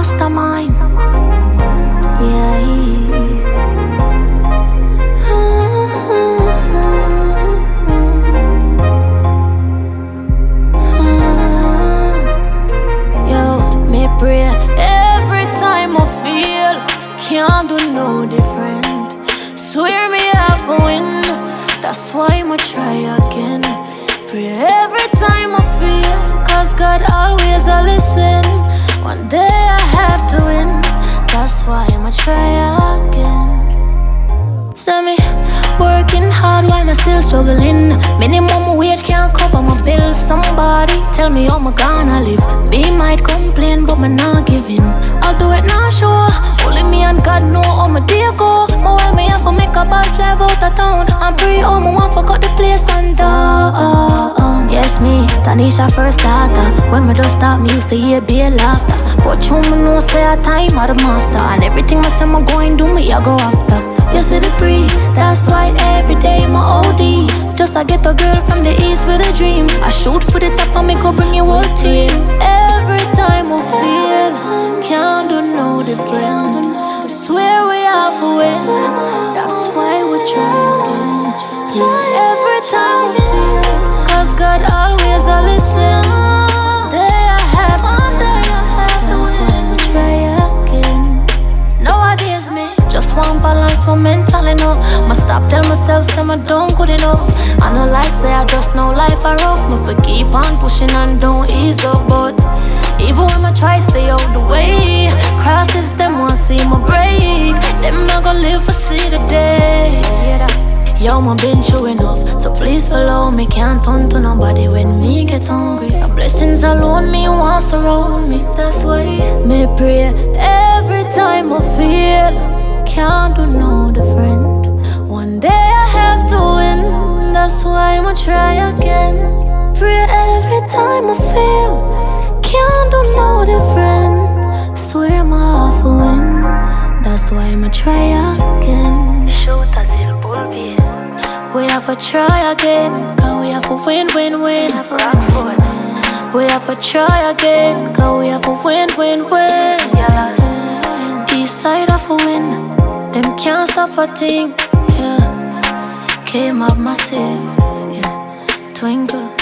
mastermind. Yeah. Yo, me pray every time I feel can't do no different. Swear me half a win, that's why I'ma try again. Pray every time I feel, cause God always a listen. One day I have to win, that's why I'ma try again. Send me working hard while I'm still struggling. Minimum wage can't cover my bills. Somebody tell me how I'm gonna live. Me might complain, but me not giving. I'll do it now, sure. Only me and God know how my day go. But why me have to make a bad drive out of town? I'm pretty home, I want forgot the place and yes, me, Tanisha first starter. When me just start, me used to hear be a laughter. But you me know say a time are the master. And everything I say I'm going do me, I go after. You see the free, that's why every day my OD. Just I get a girl from the east with a dream. I shoot for the top and me go bring you whole team. Every time I feel, can't do no different. Swear we have to win, that's why we try again. Every time I feel, cause God always a listen. Day I have to, that's why we try again. Nowadays me just want balance my mental enough. Must stop tell myself say I don't good enough. I know like say I just know life a rough. Me for keep on pushing and don't ease up. But even when I try stay out the way, crosses them want see my break. Them not gonna live for see the day. Yo, I been through enough, so please follow me. Can't turn to nobody when me get hungry. The blessings alone me want surround me. That's why me pray every time I feel can't do no different. One day I have to win, that's why I'ma try again. Pray every time I feel can't do no different. Swear my half a win, that's why I'ma try again. We have to try again, cause we have to win, win, win. We have to try again, cause we have to win, win, win. East side of a win, them can't stop a thing. Yeah, came up massive, yeah. Twinkle.